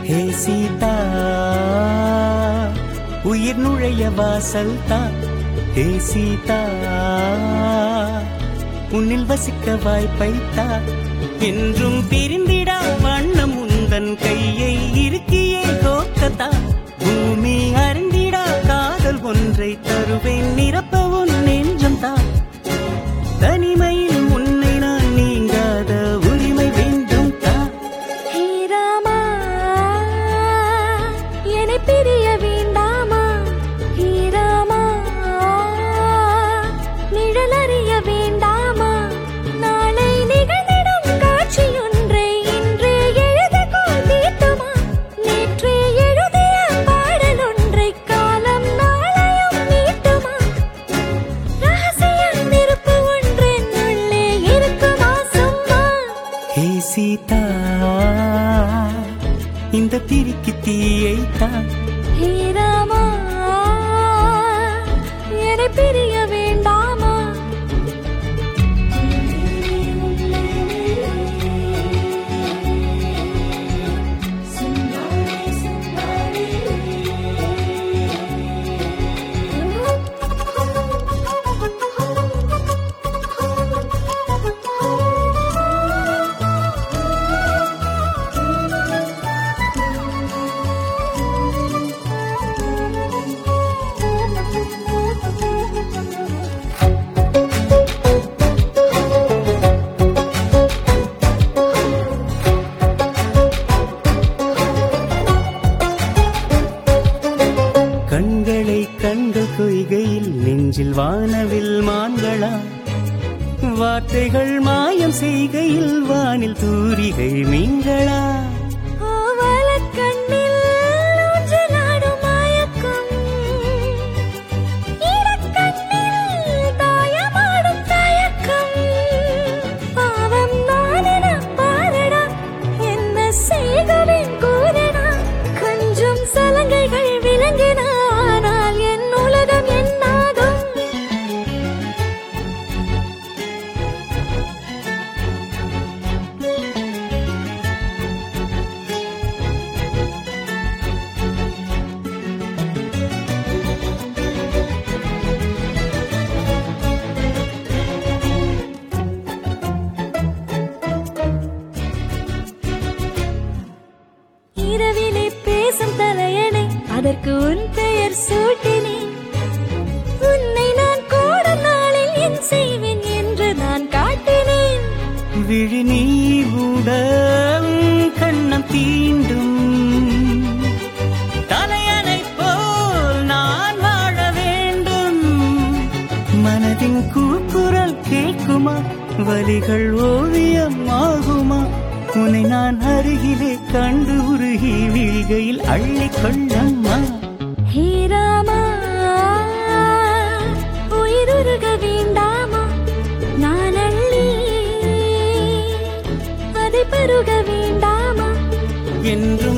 ஹே சீதா உயிர் நுழைய வாசல் தான். ஹே சீதா உன்னில் வசிக்க வாய்ப்பைத்தா. என்றும் பிரிந்திடா வண்ணம் உந்தன் கையை இருக்கியே கோக்கத்தா. பூமி அறிந்திடா காதல் ஒன்றை தருவேன் நிரப்ப உன் நெஞ்சம் தான். தனிமையில் உன்னை நான் நீங்காத உரிமை வேண்டும் தான். ஹே ராமா என்னை பிரிய வேண்டாமா. ஹே ராமா நிழல் அறிய வேண்டாமா. நாளை நிகழ்ந்திடும் காட்சியொன்றை இன்றே எழுதக்கோள் தீட்டுமா. நேற்றே எழுதிய பாடல் ஒன்றை காலம் நாளையும் நீட்டுமா. ரகசிய நெருப்பு ஒன்றென் உள்ளே இருக்குமா சும்மா. ஹே சீதா இந்த திரிக்கு தீயைத்தான். ஹே ராமா என்னை பிரிய வேண்டாமா. கண்களை கண்கள் கொய்கையில் நெஞ்சில் வானவில் மான்களா. வார்த்தைகள் மாயம் செய்கையில் வானில் தூரிகை மீன்களா. ஆவலக்கண்ணில் ஊஞ்சலாடும் மயக்கம். இடக்கண்ணில் தாயமாடும் தயக்கம். பாவம் நானென பாரடா என்ன செய்குவேன் கூறடா. கொஞ்சம் சலங்கைகள் விளங்கின ஆனால் என் உலகம் என்னாகும். இரவிலே பேசும் தலையணை அதற்கு உன் பெயர் சூட்டினேன். உன்னை நான் கூடும் நாளில் என் செய்வேன் என்று நான் காட்டினேன். விழி நீ கூட கண்ணம் தீண்டும். தலையணை போல் நான் வாழ வேண்டும். மனதின் கூக்குரல் கேட்குமா. வலிகள் ஓவியம் ஆகுமா. உன்னை நான் அருகிலே கண்டு உருகி வீழ்கையில் அள்ளிக்கொள்ளம்மா. ஹே ராமா உயிருருக வேண்டாமா. நான் அள்ளி அதை பருக வேண்டாமா. என்று